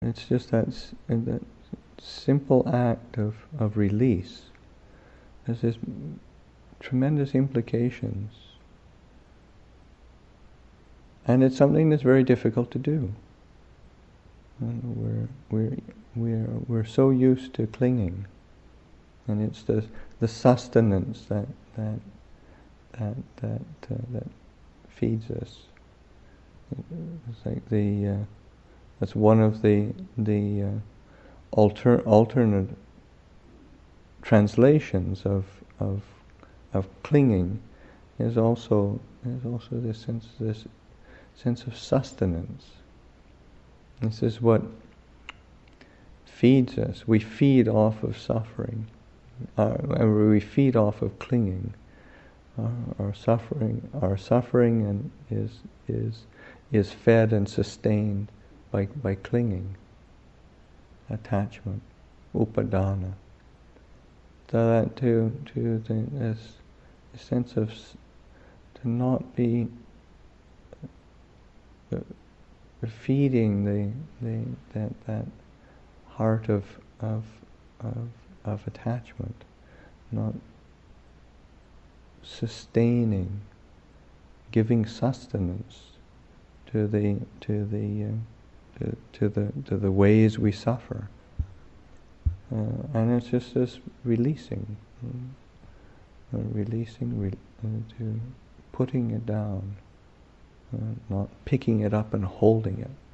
it's just that simple act of release has this tremendous implications. And it's something that's very difficult to do. We're so used to clinging, and it's the sustenance that feeds us. It's like that's one of the alternate translations of clinging is also this sense of sustenance. This is what feeds us. We feed off of suffering. We feed off of clinging. Our suffering and is fed and sustained by clinging, attachment, upadana. So that this sense of to not be feeding that heart of attachment, not sustaining, giving sustenance to the ways we suffer, and it's just this releasing, to putting it down, not picking it up and holding it.